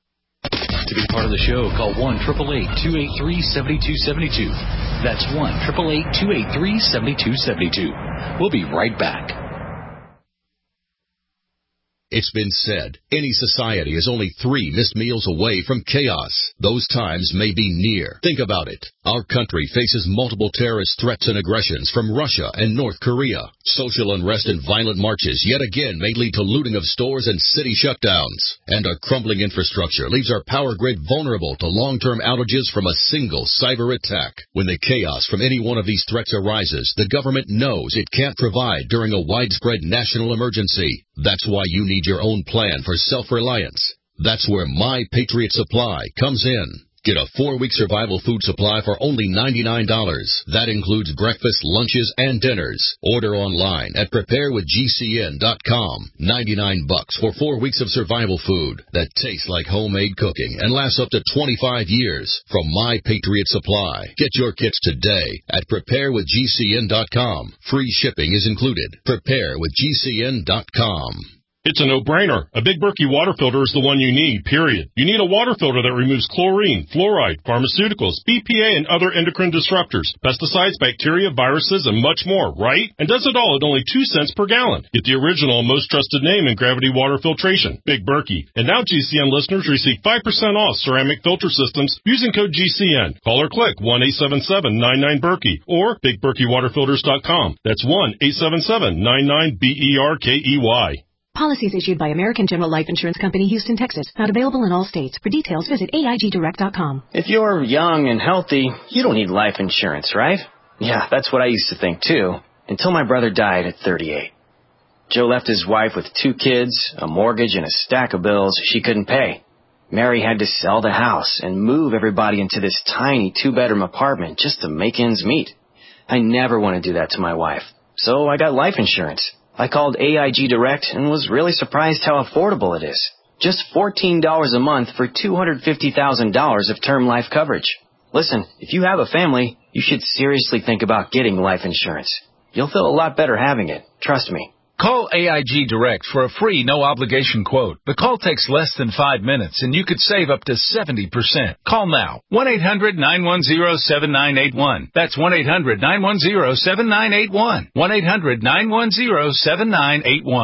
To be part of the show, call one eight eight eight, two eight three, seven two seven two. That's one eight eight eight, two eight three, seven two seven two. We'll be right back. It's been said, any society is only three missed meals away from chaos. Those times may be near. Think about it. Our country faces multiple terrorist threats and aggressions from Russia and North Korea. Social unrest and violent marches yet again may lead to looting of stores and city shutdowns. And a crumbling infrastructure leaves our power grid vulnerable to long-term outages from a single cyber attack. When the chaos from any one of these threats arises, the government knows it can't provide during a widespread national emergency. That's why you need your own plan for self-reliance. That's where My Patriot Supply comes in. Get a four-week survival food supply for only ninety-nine dollars. That includes breakfast, lunches, and dinners. Order online at prepare with G C N dot com. ninety-nine bucks for four weeks of survival food that tastes like homemade cooking and lasts up to twenty-five years from My Patriot Supply. Get your kits today at prepare with G C N dot com. Free shipping is included. prepare with G C N dot com. It's a no-brainer. A Big Berkey water filter is the one you need, period. You need a water filter that removes chlorine, fluoride, pharmaceuticals, B P A, and other endocrine disruptors, pesticides, bacteria, viruses, and much more, right? And does it all at only two cents per gallon. Get the original and most trusted name in gravity water filtration, Big Berkey. And now G C N listeners receive five percent off ceramic filter systems using code G C N. Call or click one eight seven seven, nine nine, Berkey or big berkey water filters dot com. That's one eight seven seven, nine nine, B E R K E Y. Policies issued by American General Life Insurance Company, Houston, Texas. Not available in all states. For details, visit A I G direct dot com. If you're young and healthy, you don't need life insurance, right? Yeah, that's what I used to think, too, until my brother died at thirty-eight. Joe left his wife with two kids, a mortgage, and a stack of bills she couldn't pay. Mary had to sell the house and move everybody into this tiny two-bedroom apartment just to make ends meet. I never want to do that to my wife, so I got life insurance. I called A I G Direct and was really surprised how affordable it is. Just fourteen dollars a month for two hundred fifty thousand dollars of term life coverage. Listen, if you have a family, you should seriously think about getting life insurance. You'll feel a lot better having it. Trust me. Call A I G Direct for a free, no-obligation quote. The call takes less than five minutes, and you could save up to seventy percent. Call now. one eight hundred, nine one zero, seven nine eight one. That's one eight hundred, nine one zero, seven nine eight one. one eight hundred, nine one zero, seven nine eight one.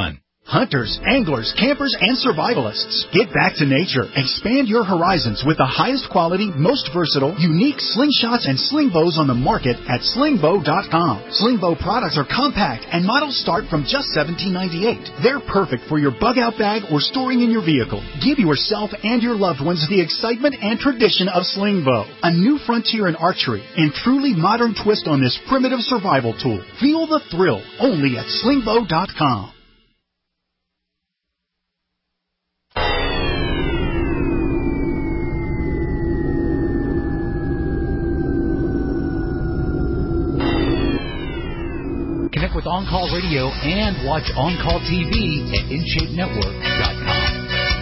Hunters, anglers, campers, and survivalists. Get back to nature. Expand your horizons with the highest quality, most versatile, unique slingshots and sling bows on the market at sling bow dot com. Sling bow products are compact and models start from just seventeen ninety-eight. They're perfect for your bug-out bag or storing in your vehicle. Give yourself and your loved ones the excitement and tradition of sling bow. A new frontier in archery and truly modern twist on this primitive survival tool. Feel the thrill only at sling bow dot com. Connect with On Call Radio and watch On Call T V at in shape network dot com.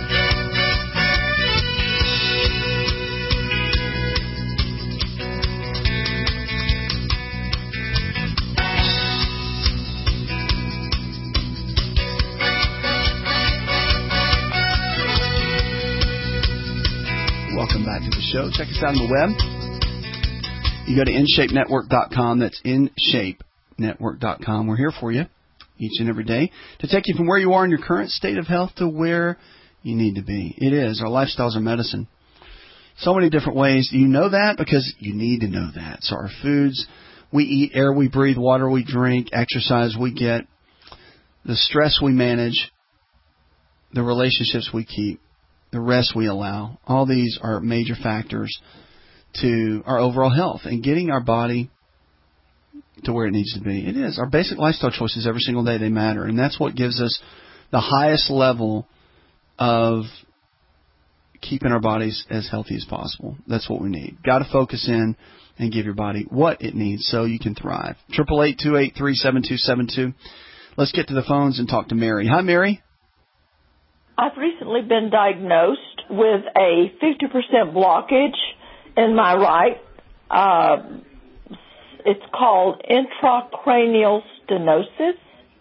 Welcome back to the show. Check us out on the web. You go to in shape network dot com. That's in shape network dot com. We're here for you each and every day to take you from where you are in your current state of health to where you need to be. It is. Our lifestyles are medicine. So many different ways. You know that because you need to know that. So our foods we eat, air we breathe, water we drink, exercise we get, the stress we manage, the relationships we keep, the rest we allow. All these are major factors to our overall health and getting our body to where it needs to be. It is. Our basic lifestyle choices every single day, they matter. And that's what gives us the highest level of keeping our bodies as healthy as possible. That's what we need. Got to focus in and give your body what it needs so you can thrive. eight eight eight, two eight three, seven two seven two. Let's get to the phones and talk to Mary. Hi, Mary. I've recently been diagnosed with a fifty percent blockage in my right uh It's called intracranial stenosis.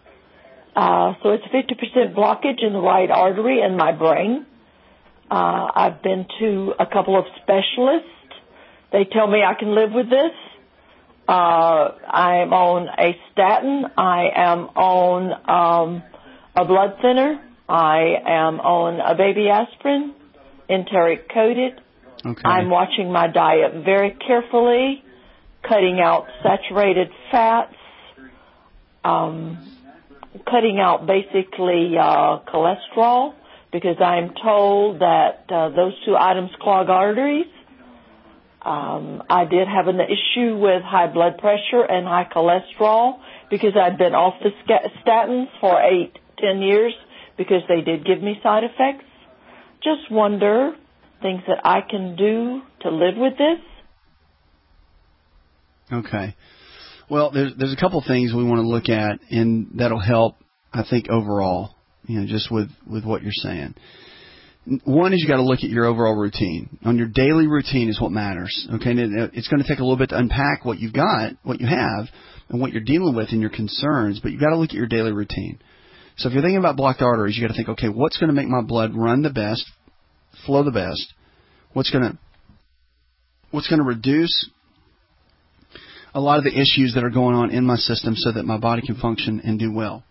Uh, so it's a fifty percent blockage in the right artery in my brain. Uh, I've been to a couple of specialists. They tell me I can live with this. Uh, I'm on a statin. I am on um, a blood thinner. I am on a baby aspirin, enteric coated. Okay. I'm watching my diet very carefully, cutting out saturated fats, um, cutting out basically uh, cholesterol, because I'm told that uh, those two items clog arteries. Um, I did have an issue with high blood pressure and high cholesterol because I'd been off the statins for eight, ten years because they did give me side effects. Just wonder things that I can do to live with this. Okay. Well, there's there's a couple things we want to look at, and that'll help, I think, overall, you know, just with, with what you're saying. One is you got to look at your overall routine. On your daily routine is what matters. Okay, and it, it's going to take a little bit to unpack what you've got, what you have, and what you're dealing with and your concerns, but you've got to look at your daily routine. So if you're thinking about blocked arteries, you got to think, okay, what's going to make my blood run the best, flow the best? What's going to what's going to reduce a lot of the issues that are going on in my system so that my body can function and do well?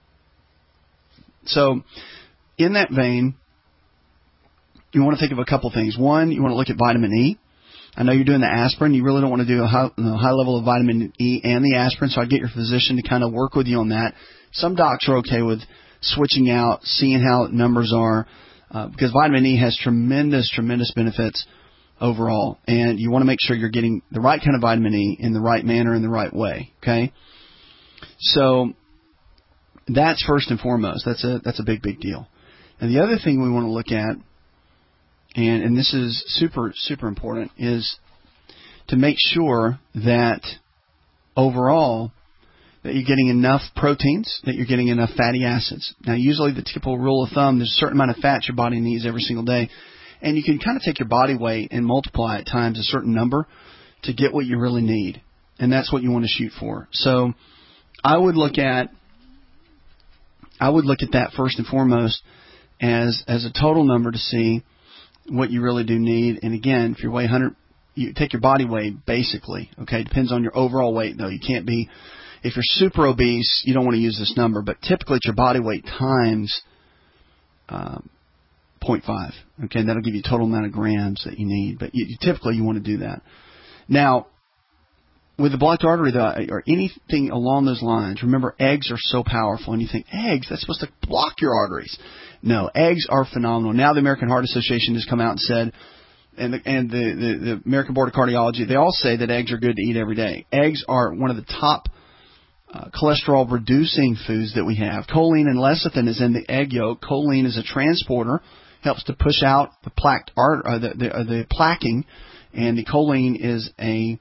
So in that vein, you want to think of a couple things. One, you want to look at vitamin E. I know you're doing the aspirin. You really don't want to do a high, you know, high level of vitamin E and the aspirin, so I'd get your physician to kind of work with you on that. Some docs are okay with switching out, seeing how numbers are, uh, because vitamin E has tremendous, tremendous benefits overall, and you want to make sure you're getting the right kind of vitamin E in the right manner, in the right way, okay? So that's first and foremost. That's a that's a big, big deal. And the other thing we want to look at, and, and this is super, super important, is to make sure that overall that you're getting enough proteins, that you're getting enough fatty acids. Now, usually the typical rule of thumb, there's a certain amount of fat your body needs every single day. And you can kind of take your body weight and multiply it times a certain number to get what you really need. And that's what you want to shoot for. So I would look at I would look at that first and foremost as as a total number to see what you really do need. And again, if you weigh one hundred, you take your body weight basically. Okay, depends on your overall weight though. You can't be if you're super obese, you don't want to use this number, but typically it's your body weight times um, zero point five. Okay, and that'll give you the total amount of grams that you need. But you, you, typically you want to do that. Now, with the blocked artery though, or anything along those lines, remember eggs are so powerful. And you think, eggs, that's supposed to block your arteries. No, eggs are phenomenal. Now the American Heart Association has come out and said, and the, and the, the, the American Board of Cardiology, they all say that eggs are good to eat every day. Eggs are one of the top uh, cholesterol-reducing foods that we have. Choline and lecithin is in the egg yolk. Choline is a transporter, helps to push out the plaqued art, uh, the, the, uh, the plaquing, and the choline is a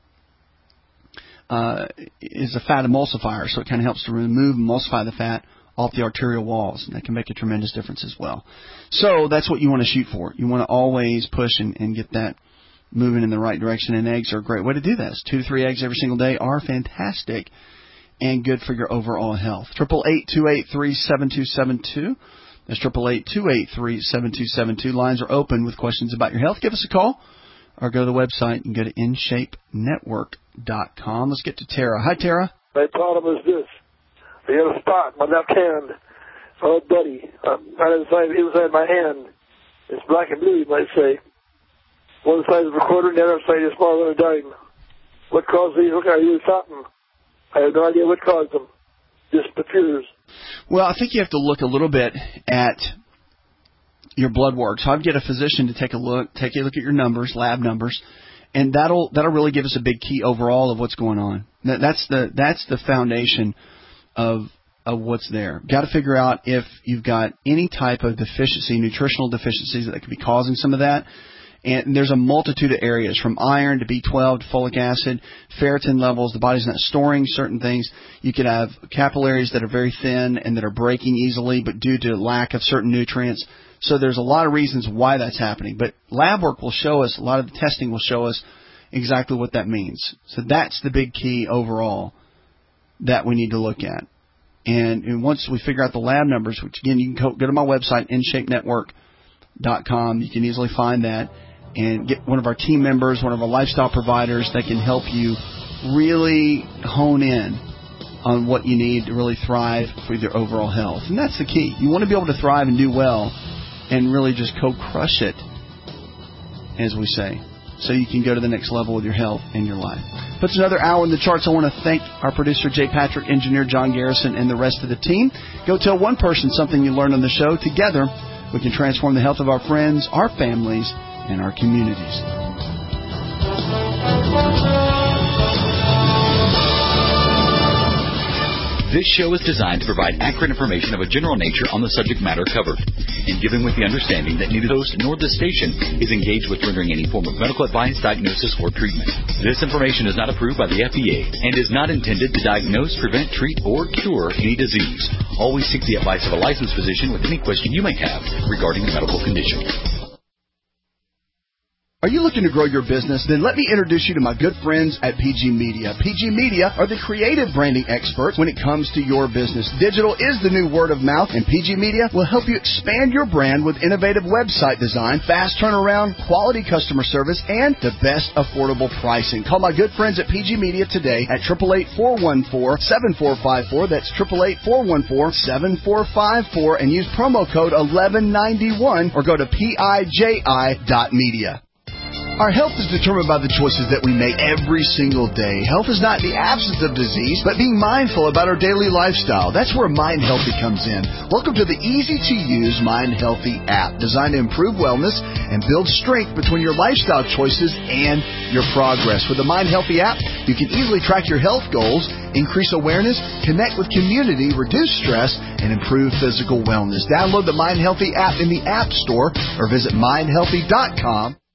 uh, is a fat emulsifier, so it kind of helps to remove, emulsify the fat off the arterial walls, and that can make a tremendous difference as well. So that's what you want to shoot for. You want to always push and, and get that moving in the right direction, and eggs are a great way to do that. Two to three eggs every single day are fantastic and good for your overall health. Triple eight two eight three seven two seven two. That's triple eight two eight three seven two seven two. Lines are open with questions about your health. Give us a call or go to the website and go to in shape network dot com. Let's get to Tara. Hi, Tara. My problem is this. I had a spot in my left hand. Oh, buddy. Um, right inside, inside my hand. It's black and blue, you might say. One side is a quarter and the other side is smaller than a dime. What caused these? Look, I use something. I have no idea what caused them. Just appears. Well, I think you have to look a little bit at your blood work. So I'd get a physician to take a look, take a look at your numbers, lab numbers, and that'll that'll really give us a big key overall of what's going on. That, that's the that's the foundation of of what's there. Got to figure out if you've got any type of deficiency, nutritional deficiencies that could be causing some of that. And there's a multitude of areas, from iron to B twelve to folic acid, ferritin levels. The body's not storing certain things. You could have capillaries that are very thin and that are breaking easily, but due to lack of certain nutrients. So there's a lot of reasons why that's happening. But lab work will show us, a lot of the testing will show us exactly what that means. So that's the big key overall that we need to look at. And, and once we figure out the lab numbers, which again, you can go, go to my website, in shape network dot com. You can easily find that and get one of our team members, one of our lifestyle providers that can help you really hone in on what you need to really thrive for your overall health. And that's the key. You want to be able to thrive and do well and really just go crush it, as we say, so you can go to the next level with your health and your life. Puts another hour in the charts. I want to thank our producer, Jay Patrick, engineer John Garrison, and the rest of the team. Go tell one person something you learned on the show. Together, we can transform the health of our friends, our families, and our communities. This show is designed to provide accurate information of a general nature on the subject matter covered, and given with the understanding that neither the host nor the station is engaged with rendering any form of medical advice, diagnosis, or treatment. This information is not approved by the F D A and is not intended to diagnose, prevent, treat, or cure any disease. Always seek the advice of a licensed physician with any question you may have regarding a medical condition. Are you looking to grow your business? Then let me introduce you to my good friends at P G Media. P G Media are the creative branding experts when it comes to your business. Digital is the new word of mouth, and P G Media will help you expand your brand with innovative website design, fast turnaround, quality customer service, and the best affordable pricing. Call my good friends at P G Media today at eight eight eight, four one four, seven four five four. That's eight eight eight, four one four, seven four five four, and use promo code eleven ninety-one or go to P I J I dot media. Our health is determined by the choices that we make every single day. Health is not the absence of disease, but being mindful about our daily lifestyle. That's where Mind Healthy comes in. Welcome to the easy-to-use Mind Healthy app, designed to improve wellness and build strength between your lifestyle choices and your progress. With the Mind Healthy app, you can easily track your health goals, increase awareness, connect with community, reduce stress, and improve physical wellness. Download the Mind Healthy app in the App Store or visit mind healthy dot com.